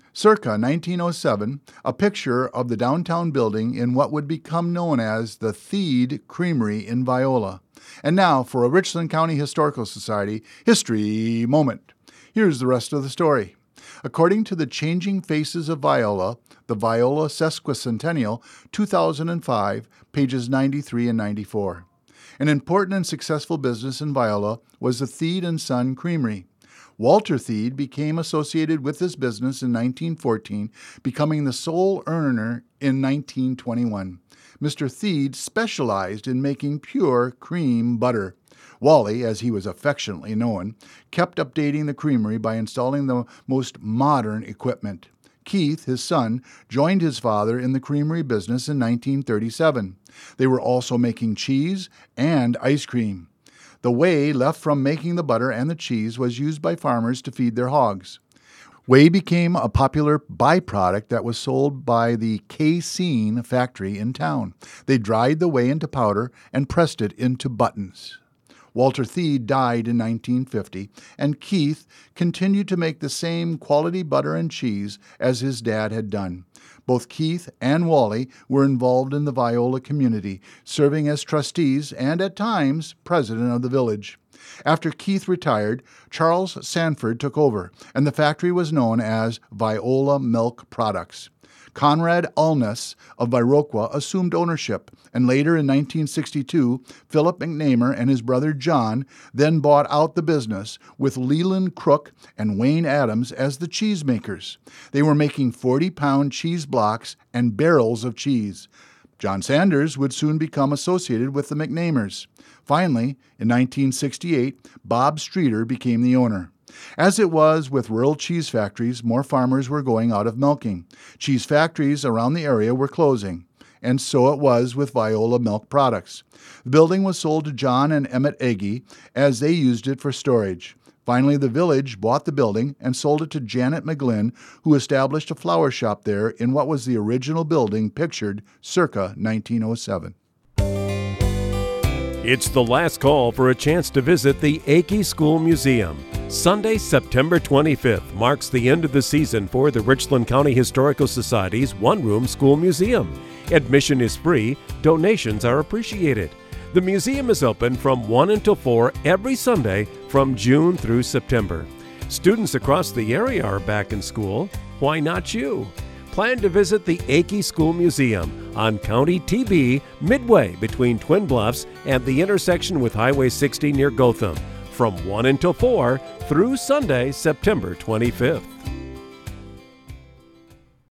Circa 1907, a picture of the downtown building in what would become known as the Theed Creamery in Viola. And now for a Richland County Historical Society History Moment. Here's the rest of the story. According to the Changing Faces of Viola, the Viola Sesquicentennial, 2005, pages 93 and 94. An important and successful business in Viola was the Theed & Son Creamery. Walter Theed became associated with this business in 1914, becoming the sole earner in 1921. Mr. Theed specialized in making pure cream butter. Wally, as he was affectionately known, kept updating the creamery by installing the most modern equipment. Keith, his son, joined his father in the creamery business in 1937. They were also making cheese and ice cream. The whey left from making the butter and the cheese was used by farmers to feed their hogs. Whey became a popular byproduct that was sold by the Casein factory in town. They dried the whey into powder and pressed it into buttons. Walter Theed died in 1950, and Keith continued to make the same quality butter and cheese as his dad had done. Both Keith and Wally were involved in the Viola community, serving as trustees and, at times, president of the village. After Keith retired, Charles Sanford took over, and the factory was known as Viola Milk Products. Conrad Allness of Viroqua assumed ownership, and later in 1962, Philip McNamer and his brother John then bought out the business with Leland Crook and Wayne Adams as the cheesemakers. They were making 40-pound cheese blocks and barrels of cheese. John Sanders would soon become associated with the McNamers. Finally, in 1968, Bob Streeter became the owner. As it was with rural cheese factories, more farmers were going out of milking. Cheese factories around the area were closing, and so it was with Viola Milk Products. The building was sold to John and Emmett Egge as they used it for storage. Finally, the village bought the building and sold it to Janet McGlynn, who established a flower shop there in what was the original building pictured circa 1907. It's the last call for a chance to visit the Akey School Museum. Sunday, September 25th marks the end of the season for the Richland County Historical Society's one-room school museum. Admission is free, donations are appreciated. The museum is open from 1 until 4 every Sunday from June through September. Students across the area are back in school. Why not you? Plan to visit the Akey School Museum on County TB midway between Twin Bluffs and the intersection with Highway 60 near Gotham from 1 until 4 through Sunday, September 25th.